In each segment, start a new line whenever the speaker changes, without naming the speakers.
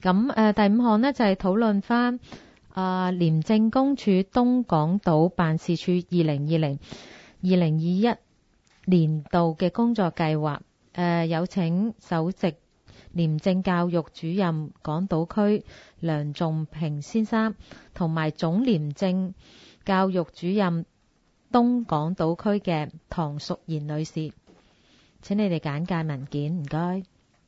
咁第5項呢，就係討論翻廉政公署東港島辦事處2020-2021年度嘅工作計劃。有請首席廉政教育主任港島區梁仲平先生同埋總廉政教育主任東港島區嘅唐淑賢女士，請你哋簡介文件，唔該。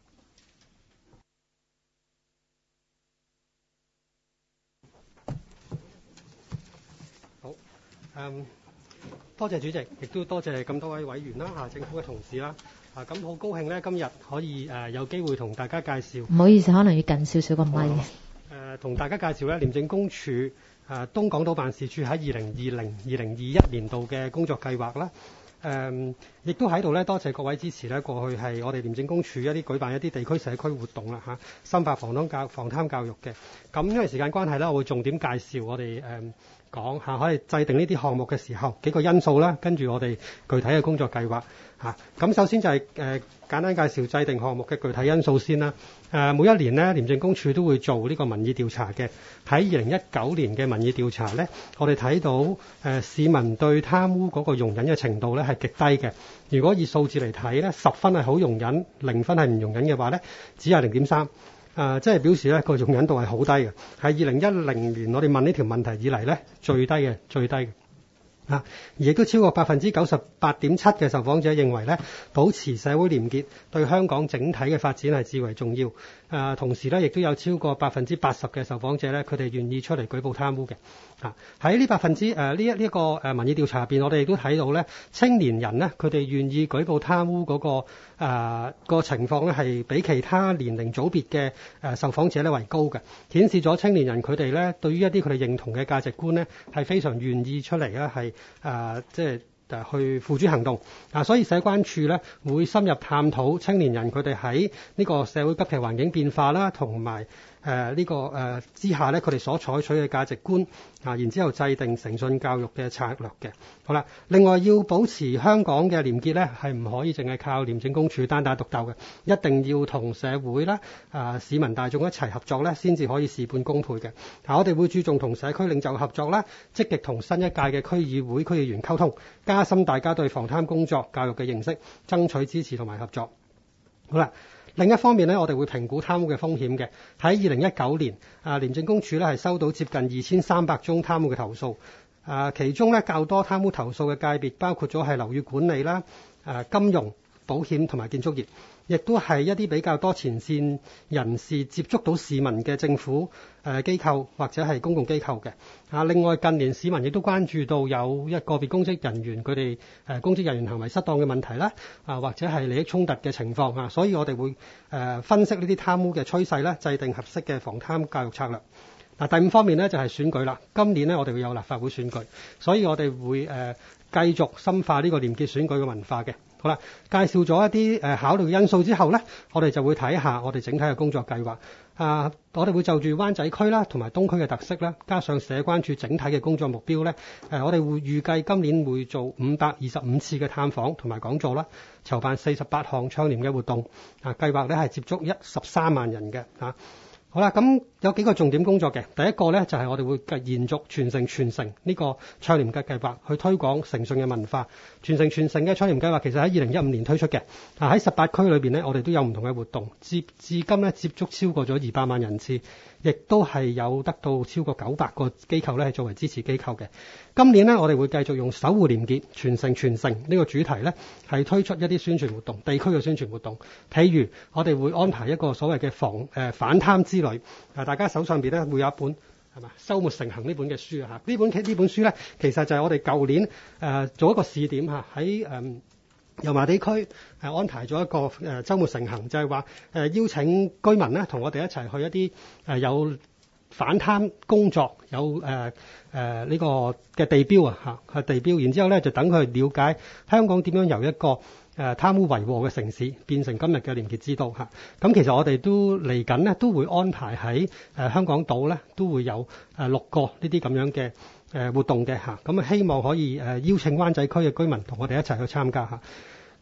好，多謝主席，亦都多謝咁多位委員啦，政府嘅同事啦。咁好高興咧，今日可以有機會同大家介紹。
唔好意思，可能要近少少個咪。
同大家介紹咧，廉政公署東港島辦事處喺2020-2021年度嘅工作計劃啦。亦都喺度咧，多謝各位支持咧。過去係我哋廉政公署舉辦一啲地區社區活動啦，深化防貪教育嘅。咁因為時間關係咧，我會重點介紹我哋講可以制定呢啲項目嘅時候幾個因素啦，跟住我哋具體嘅工作計劃嚇。咁首先就係簡單介紹制定項目嘅具體因素先啦。每一年呢，廉政公署都會做呢個民意調查嘅。喺2019年嘅民意調查呢，我哋睇到市民對貪污嗰個容忍嘅程度呢係極低嘅。如果以數字嚟睇呢，10分係好容忍，0分係唔容忍嘅話呢，只係0.3。即係表示咧個容忍度係好低嘅，係2010年我哋問呢條問題以嚟咧最低嘅。而亦都超過98.7%嘅受訪者認為咧，保持社會廉潔對香港整體嘅發展係至為重要。同時咧，亦都有超過80%嘅受訪者咧，佢哋願意出嚟舉報貪污嘅。喺呢一個民意調查入邊，我哋亦都睇到咧，青年人呢，佢哋願意舉報貪污嗰個情況咧，係比其他年齡組別嘅受訪者咧為高嘅，顯示咗青年人佢哋咧對於一啲佢哋認同嘅價值觀咧係非常願意出嚟咧係去付諸行動。所以社關處咧會深入探討青年人佢哋喺呢個社會急劇環境變化啦，同埋之下咧佢哋所採取嘅價值觀然之後制定誠信教育嘅策略嘅。好啦，另外要保持香港嘅廉潔咧，係唔可以淨係靠廉政公署單打獨鬥嘅，一定要同社會啦、市民大眾一齊合作咧，先至可以事半功倍嘅。我哋會注重同社區領袖合作啦，積極同新一屆嘅區議會區議員溝通，加深大家對防貪工作教育嘅認識，爭取支持同埋合作。好啦。另一方面呢，我哋會評估貪污嘅風險嘅。喺2019年，廉政公署咧係收到接近2300宗貪污嘅投訴。其中咧較多貪污投訴嘅界別包括咗係樓宇管理啦、金融、保險同埋建築業，亦都係一啲比較多前線人士接觸到市民嘅政府機構或者係公共機構嘅。另外近年市民亦都關注到有一個別公職人員佢哋公職人員行為失當嘅問題啦，或者係利益衝突嘅情況，所以我哋會分析呢啲貪污嘅趨勢啦，制定合適嘅防貪教育策略。第5方面呢，就係選舉啦。今年呢，我哋會有立法會選舉，所以我哋會繼續深化呢個廉潔選舉嘅文化嘅。好啦，介紹咗一啲考慮嘅因素之後呢，我哋就會睇下我哋整體嘅工作計劃。我哋會就住灣仔區啦同埋東區嘅特色啦，加上社關處整體嘅工作目標呢，我哋會預計今年會做525次嘅探訪同埋講座啦，籌辦48項倡廉嘅活動。計劃呢係接觸13萬人嘅。好啦，咁有幾個重點工作嘅。第一個呢，就係我哋會延續傳承呢個倡廉嘅計劃，去推廣誠信嘅文化。傳承嘅倡廉計劃其實喺2015年推出嘅。喺18區裏邊呢，我哋都有唔同嘅活動，至今呢接觸超過咗200萬人次，亦都係有得到超過900個機構呢係作為支持機構嘅。今年呢，我哋會繼續用守護廉潔、傳承呢個主題呢，係推出一啲宣傳活動，地區嘅宣傳活動。譬如我哋會安排一個所謂嘅反貪之旅。大家手上邊呢會有一本收沒成行呢本嘅書啊。呢本書呢，其實就係我哋舊年做一個試點喺油麻地區安排咗一個週末成行，就係話邀請居民呢同我哋一齊去一啲有反貪工作有呢個嘅地標係地標，然之後呢就等佢了解香港點樣由一個貪污為禍嘅城市變成今日嘅廉潔之都嚇。咁其實我哋都嚟緊呢都會安排喺香港島呢都會有6個呢啲咁樣嘅活動嘅嚇。咁希望可以邀請灣仔區嘅居民同我哋一齊去參加嚇。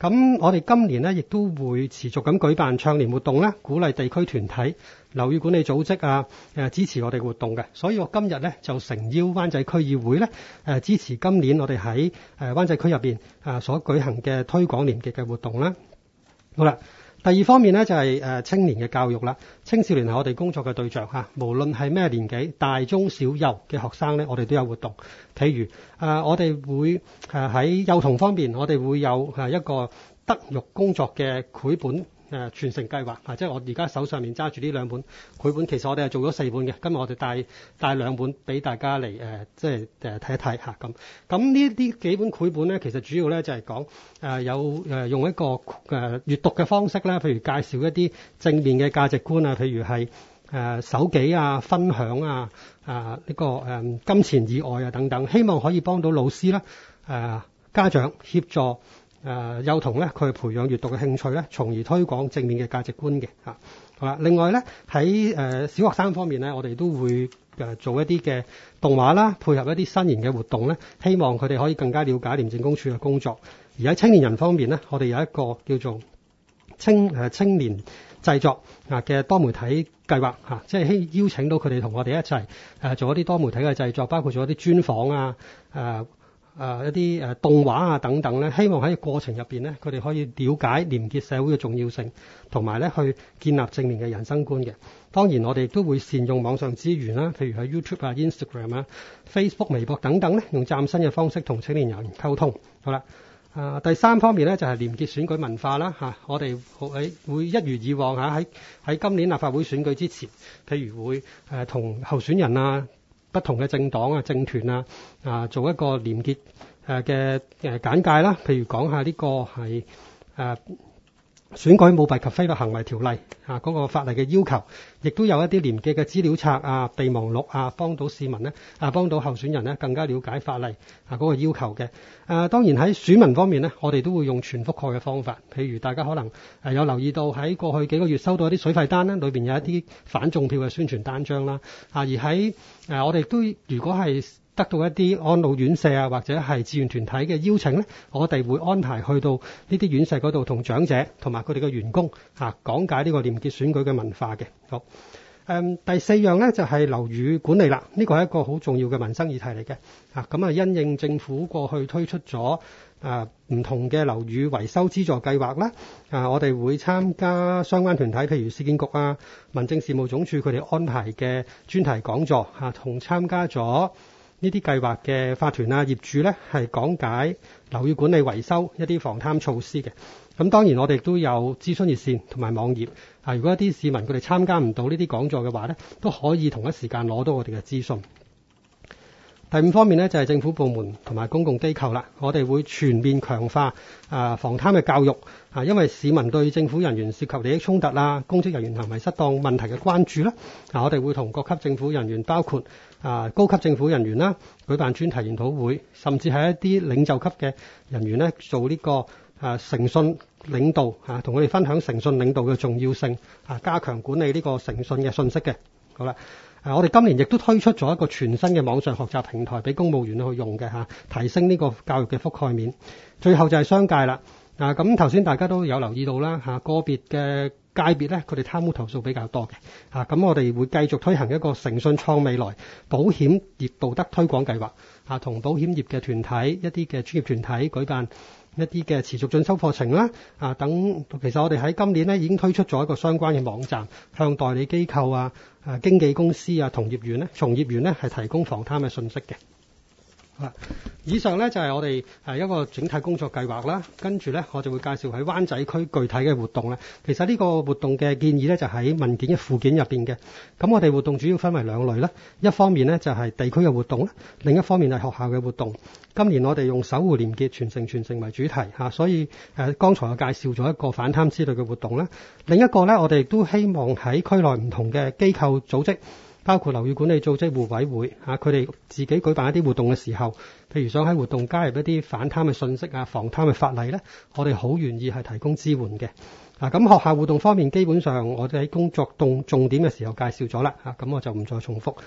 咁我哋今年呢，亦都會持續咁舉辦倡廉活動啦，鼓勵地區團體、樓宇管理組織啊，支持我哋活動嘅。所以我今日呢，就誠邀灣仔區議會呢，支持今年我哋喺灣仔區入邊所舉行嘅推廣廉潔嘅活動啦。好啦。第二方面呢，就係青年嘅教育啦。青少年係我哋工作嘅對象嚇，無論係咩年紀，大中小幼嘅學生呢，我哋都有活動。譬如我哋會喺幼童方面，我哋會有一個德育工作嘅繪本傳承計劃，即係我而家手上面揸住呢兩本繪本，其實我哋係做咗4本嘅，今日我哋帶兩本俾大家嚟即係睇一睇嚇咁。咁呢啲幾本繪本咧，其實主要咧就係講有用一個閱讀嘅方式啦，譬如介紹一啲正面嘅價值觀啊，譬如係守己啊、分享啊、呢個金錢以外啊等等，希望可以幫到老師啦、家長協助。幼童咧，佢培養閱讀嘅興趣咧，從而推廣正面嘅價值觀嘅嚇。好啦，另外咧喺小學生方面咧，我哋都會做一啲嘅動畫啦，配合一啲新型嘅活動咧，希望佢哋可以更加了解廉政公署嘅工作。而喺青年人方面咧，我哋有一個叫做青年製作嘅多媒體計劃嚇，即係邀請到佢哋同我哋一齊做一啲多媒體嘅製作，包括做一啲專訪啊一啲動畫啊等等咧，希望喺過程入邊咧，佢哋可以了解廉潔社會嘅重要性，同埋咧去建立正面嘅人生觀嘅。當然，我哋亦都會善用網上資源啦，譬如喺 YouTube 啊、Instagram 啊、Facebook、微博等等咧，用嶄新嘅方式同青年人溝通。好啦，第三方面咧就係廉潔選舉文化啦嚇，我哋會一如以往嚇喺今年立法會選舉之前，譬如會同候選人啊、不同嘅政黨啊、政團啊，做一個廉潔嘅簡介啦。譬如講下呢個係選舉舞弊及非法行為條例嗰個法例嘅要求，亦都有一啲廉潔嘅資料冊啊、備忘錄啊，幫到市民呢幫到候選人呢更加了解法例嗰個要求嘅。當然喺選民方面呢，我哋都會用全覆蓋嘅方法。譬如大家可能有留意到喺過去幾個月收到一啲水費單呢，裏邊有一啲反中票嘅宣傳單張啦。而喺我哋都如果係得到一啲安老院舍啊，或者係志願團體嘅邀請呢，我哋會安排去到呢啲院舍嗰度同長者同埋佢哋嘅員工講解呢個廉潔選舉嘅文化嘅。好，第4樣呢就係樓宇管理啦，呢個係一個好重要嘅民生議題嚟嘅。咁因應政府過去推出咗唔同嘅樓宇維修資助計劃啦，我哋會參加相關團體，譬如市建局啊、民政事務總署佢哋安排嘅專題講座同參加咗呢啲計劃嘅法團啊、業主咧，係講解樓宇管理維修一啲防貪措施嘅。咁當然我哋都有諮詢熱線同埋網頁。如果一啲市民佢哋參加唔到呢啲講座嘅話咧，都可以同一時間攞到我哋嘅資訊。第5方面呢，就係政府部門同埋公共機構啦，我哋會全面強化防貪嘅教育因為市民對政府人員涉及利益衝突啦、公職人員行為失當問題嘅關注啦，我哋會同各級政府人員，包括高級政府人員啦，舉辦專題研討會，甚至係一啲領袖級嘅人員呢，做呢個誠信領導同佢哋分享誠信領導嘅重要性加強管理呢個誠信嘅信息嘅。好啦。我哋今年亦都推出咗一個全新嘅網上學習平台俾公務員去用嘅提升呢個教育嘅覆蓋面。最後就係商界啦。咁頭先大家都有留意到啦個別嘅界別咧，佢哋貪污投訴比較多嘅。咁我哋會繼續推行一個誠信創未來保險業道德推廣計劃同保險業嘅團體、一啲嘅專業團體舉辦一啲嘅持續進修課程啦，等其實我哋喺今年呢已經推出咗一個相關嘅網站，向代理機構經紀公司從業員呢係提供防貪嘅信息嘅。以上呢就係我哋一個整體工作計劃啦。跟住呢，我就會介紹喺灣仔區具體嘅活動咧。其實呢個活動嘅建議呢，就喺文件嘅附件入邊嘅。咁我哋活動主要分為2類啦。一方面呢，就係地區嘅活動啦，另一方面係學校嘅活動。今年我哋用守護廉潔傳承為主題所以剛才我介紹咗一個反貪之類嘅活動啦。另一個呢，我哋亦都希望喺區內唔同嘅機構組織，包括樓宇管理組織互委會佢哋自己舉辦一啲活動嘅時候，譬如想喺活動加入一啲反貪嘅信息防貪嘅法例呢，我哋好願意係提供支援嘅。咁學校活動方面，基本上我哋喺工作重點嘅時候介紹咗啦，咁我就唔再重複。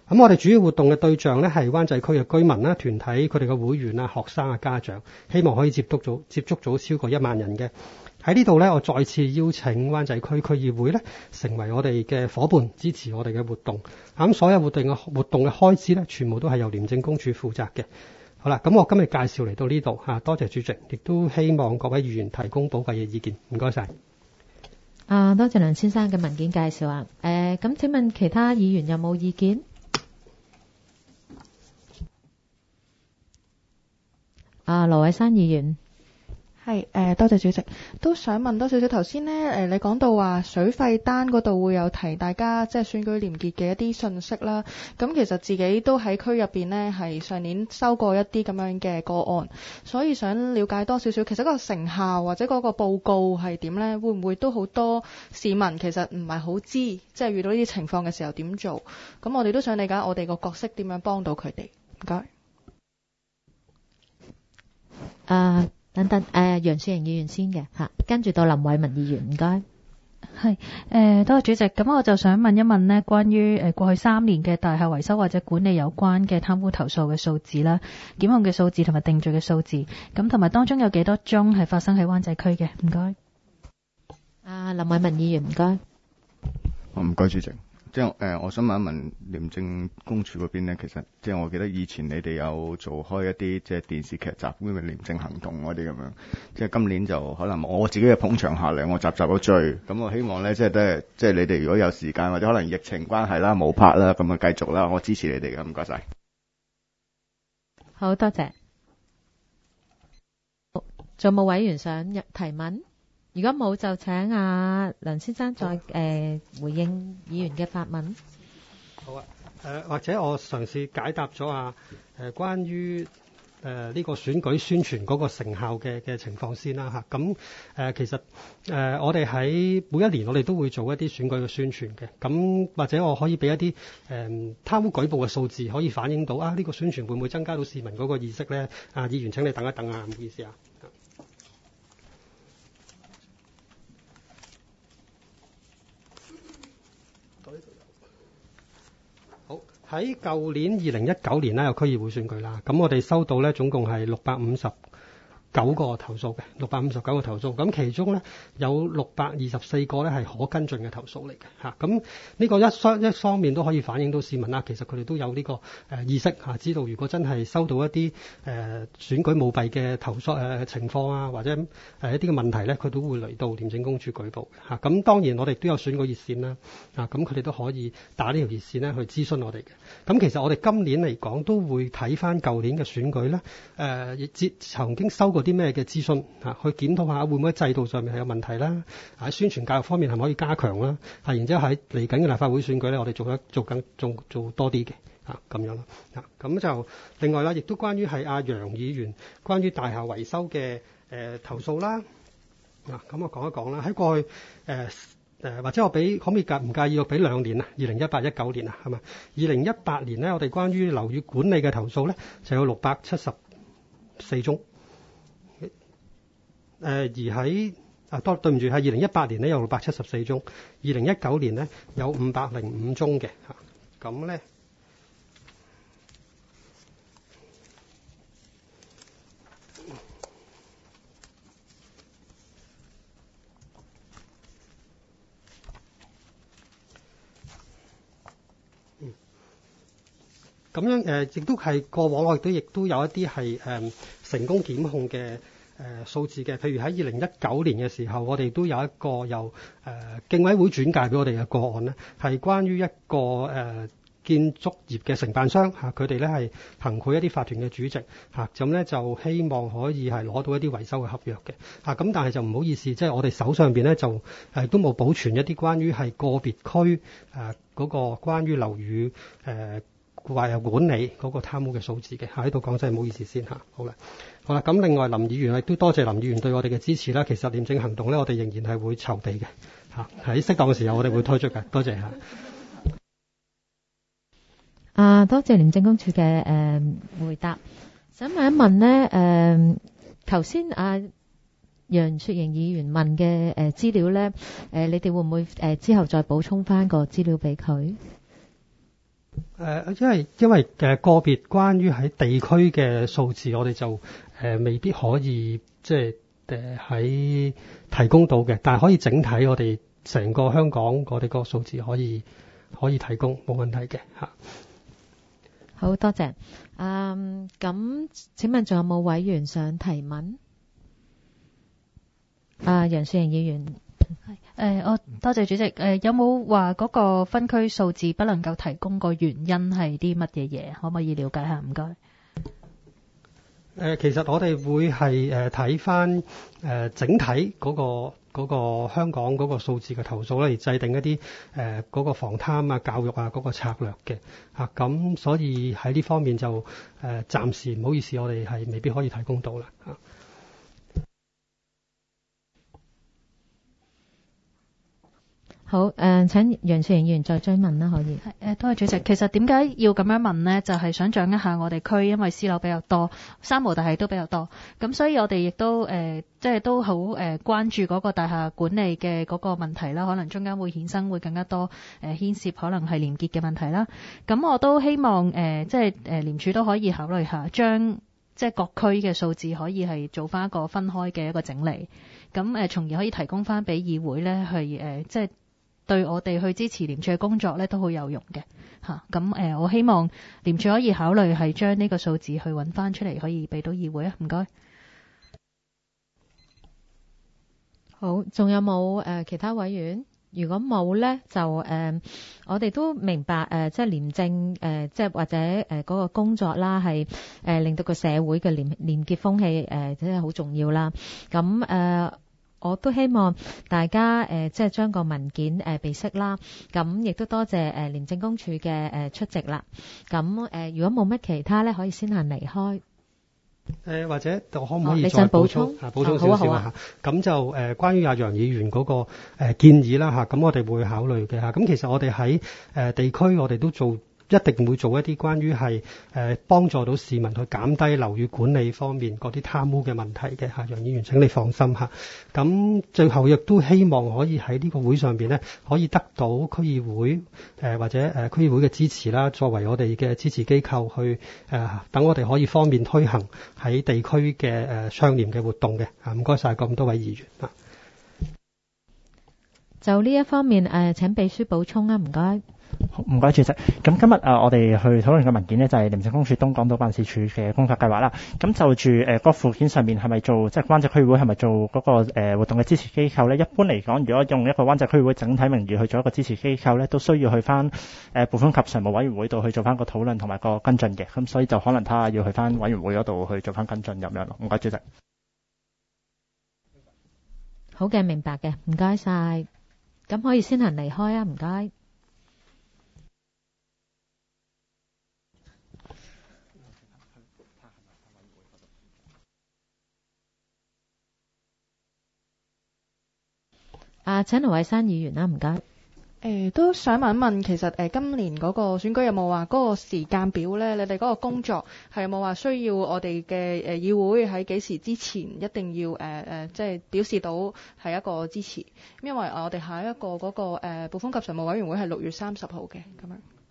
咁我哋主要活動嘅對象咧係灣仔區嘅居民啦、團體、佢哋嘅會員啊、學生啊、家長，希望可以接觸到超過1萬人嘅。喺呢度咧，我再次邀請灣仔區區議會咧成為我哋嘅夥伴，支持我哋嘅活動。咁所有活動嘅開支咧，全部都係由廉政公署負責嘅。好啦，咁我今日介紹嚟到呢度嚇，多謝主席，亦都希望各位議員提供寶貴嘅意見。唔該晒。
多謝梁先生嘅文件介紹啊。咁請問其他議員有冇意見？羅偉珊議員。
係多謝主席，都想問多少少頭先呢，你講到話水費單嗰度會有提大家即係選舉廉潔嘅一啲信息啦。咁其實自己都喺區入邊呢，係上年收過一啲咁樣嘅個案，所以想了解多少少，其實嗰個成效或者嗰個報告係點呢？會唔會都好多市民其實唔係好知，即係遇到呢啲情況嘅時候點做？咁我哋都想理解我哋個角色點樣幫到佢哋。唔該。
等等，楊雪盈議員先嘅嚇，跟住到林偉文議員，唔該。
係，多謝主席。咁我就想問一問呢，關於過去3年嘅大廈維修或者管理有關嘅貪污投訴嘅數字啦，檢控嘅數字同埋定罪嘅數字，咁同埋當中有幾多宗係發生喺灣仔區嘅？唔該。
林偉文議員，唔該。
唔該主席。即係我想問一問廉政公署嗰邊咧，其實即係我記得以前你哋有做開一啲即係電視劇集咁嘅廉政行動嗰啲咁樣，即係今年就可能我自己嘅捧場下嚟，我集都追，咁我希望咧即係你哋如果有時間或者可能疫情關係啦冇拍啦，咁啊繼續啦，我支持你哋嘅，唔該晒。
好多謝。仲有冇委員想提問？如果冇，就請梁先生再回應議員嘅發問。
好啊，或者我嘗試解答咗關於呢個選舉宣傳嗰個成效嘅情況先啦嚇。咁其實我哋喺每一年我哋都會做一啲選舉嘅宣傳嘅。咁或者我可以俾一啲貪污舉報嘅數字，可以反映到呢個宣傳會唔會增加到市民嗰個意識咧？議員請你等一等唔好意思啊。喺舊年2019年啦，有區議會選舉啦，咁我哋收到咧總共係659個投訴嘅，659個投訴，咁其中咧有624個咧係可跟進嘅投訴嚟嘅嚇。咁呢個一方面都可以反映到市民啦，其實佢哋都有呢個意識嚇，知道如果真係收到一啲選舉舞弊嘅投訴情況或者一啲嘅問題咧，佢都會嚟到廉政公署舉報嚇。咁當然我哋都有選舉熱線啦，咁佢哋都可以打呢條熱線咧去諮詢我哋嘅。咁其實我哋今年嚟講都會睇翻舊年嘅選舉咧，曾經收過啲咩嘅諮詢去檢討下會唔會喺制度上面係有問題啦，喺宣傳教育方面係咪可以加強啦，然之後喺嚟緊嘅立法會選舉咧，我哋做多啲嘅咁樣咯。咁就另外啦，亦都關於係楊議員關於大廈維修嘅投訴啦。咁我講一講啦，喺過去或者我可唔可以唔介意我俾2年2018、19年係嘛？2018年咧，我哋關於樓宇管理嘅投訴咧就有674宗。而喺對唔住，係2018年咧有674宗，2019年咧有505宗嘅嚇。咁咧咁樣亦都係過往我亦都有一啲係成功檢控嘅數字嘅。譬如喺2019年嘅時候，我哋都有一個由競委會轉介俾我哋嘅個案咧，係關於一個建築業嘅承辦商佢哋咧係行賄一啲法團嘅主席咁咧就希望可以係攞到一啲維修嘅合約嘅咁，但係就唔好意思，即係我哋手上邊咧就都冇保存一啲關於係個別區嗰個關於樓宇話有管理嗰個貪污嘅數字嘅喺度講，真係唔好意思先好啦，咁另外林議員亦都多謝林議員對我哋嘅支持啦。其實廉政行動咧，我哋仍然係會籌備嘅喺適當嘅時候我哋會推出嘅。多謝
多謝廉政公署嘅回答。想問一問呢，頭先楊雪盈議員問嘅資料咧，你哋會唔會之後再補充翻個資料俾佢？
因為個別關於喺地區嘅數字，我哋就未必可以即係喺提供到嘅，但係可以整體我哋成個香港我哋個數字可以提供，冇問題嘅嚇。
好多謝。咁請問仲有冇委員想提問？楊雪盈議員。
我多謝主席。有冇話嗰個分區數字不能夠提供個原因係啲乜嘢嘢？可唔可以了解下？唔該。
其實我哋會係睇翻整體嗰個香港嗰個數字嘅投訴咧，而制定一啲嗰個防貪啊、教育啊嗰個策略嘅嚇。咁所以喺呢方面就暫時唔好意思，我哋係未必可以提供到啦嚇。
好，請楊雪盈議員再追問啦，可以。
多謝主席。其實點解要咁樣問呢？就係想掌握下我哋區，因為私樓比較多，三無大廈都比較多，咁所以我哋亦都即係都好關注嗰個大廈管理嘅嗰個問題啦。可能中間會衍生會更加多牽涉可能係廉潔嘅問題啦。咁我都希望即係廉署都可以考慮下，將即係各區嘅數字可以係做翻一個分開嘅一個整理，咁從而可以提供翻俾議會咧去即係對我哋去支持廉署嘅工作咧都好有用嘅嚇。咁我希望廉署可以考慮係將呢個數字去揾翻出嚟，可以俾到議會啊。唔該。
好，仲有冇其他委員？如果冇咧，就我哋都明白即係廉政即係或者嗰個工作啦，係令到個社會嘅廉潔風氣真係好重要啦。咁我都希望大家即係將個文件備悉啦。咁亦都多謝廉政公署嘅出席啦。咁如果冇乜其他咧，可以先行離開。
或者可唔可以
你
再
想補充？
補充少少啊？咁就關於阿楊議員嗰個建議啦嚇，咁我哋會考慮嘅嚇。咁其實我哋喺地區，我哋都一定會做一啲關於係幫助到市民去減低樓宇管理方面嗰啲貪污嘅問題嘅嚇。楊議員請你放心嚇。咁最後亦都希望可以喺呢個會上邊咧，可以得到區議會或者區議會嘅支持啦，作為我哋嘅支持機構去等我哋可以方便推行喺地區嘅倡廉嘅活動嘅嚇。唔該晒咁多位議員啊。
就呢一方面請秘書補充啊，唔該。
唔該，主席。咁今日我哋去討論嘅文件呢，就係廉政公署東港島辦事處嘅工作計劃啦。咁就住嗰個附件上面係咪做即係灣仔區議會係咪做嗰個活動嘅支持機構呢？一般嚟講，如果用一個灣仔區議會整體名義去做一個支持機構呢，都需要去翻撥款及常務委員會度去做翻個討論同埋個跟進嘅。咁所以就可能睇下要去翻委員會嗰度去做翻跟進咁樣咯。唔該，主席。
好嘅，明白嘅，唔該晒。咁可以先行離開啊，唔該。請盧偉珊議員啦，唔該。
都想問一問，其實今年嗰個選舉有冇話嗰個時間表咧？你哋嗰個工作係有冇話需要我哋嘅議會喺幾時之前一定要即係表示到係一個支持？因為我哋下一個嗰個撥款及常務委員會係6月30號嘅咁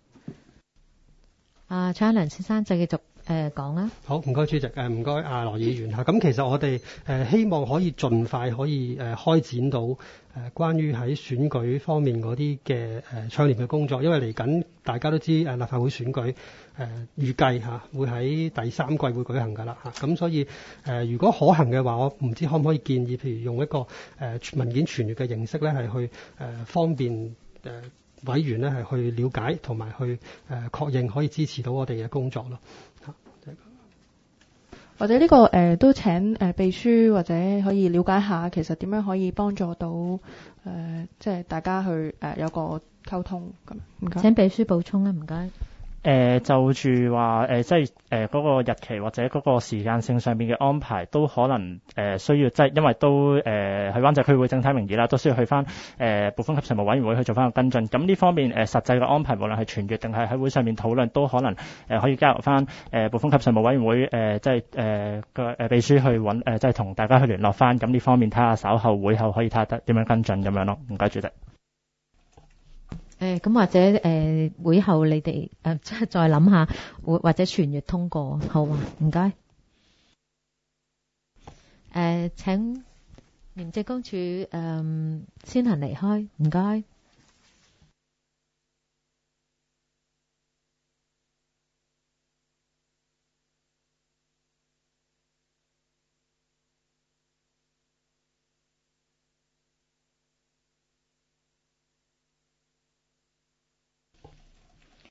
樣。
蔡恩良先生就繼續講啦。
好，唔該主席，唔該阿羅議員嚇。咁其實我哋希望可以盡快可以開展到關於喺選舉方面嗰啲嘅倡廉嘅工作，因為嚟緊大家都知立法會選舉預計會喺第3季會舉行㗎啦嚇。咁所以如果可行嘅話，我唔知可唔可以建議，譬如用一個文件傳閱嘅形式咧，係去方便委員咧係去了解同埋去確認可以支持到我哋嘅工作咯。
或者呢個都請秘書或者可以了解下，其實點樣可以幫助到即係大家去有個溝通咁。唔該。
請秘書補充啦，唔該。
就住話即係嗰個日期或者嗰個時間性上面嘅安排，都可能需要即係因為都喺灣仔區會整體名義啦，都需要去翻撥款及常務委員會去做翻個跟進。咁呢方面實際嘅安排，無論係傳閱定係喺會上面討論，都可能可以交由翻撥款及常務委員會即係個秘書去揾即係同大家去聯絡翻。咁呢方面睇下稍後會後可以睇下點樣跟進咁樣咯。唔該，主席。
咁或者會後你哋即係再諗下，或者傳閱通過，好啊，唔該。請廉政公署先行離開，唔該。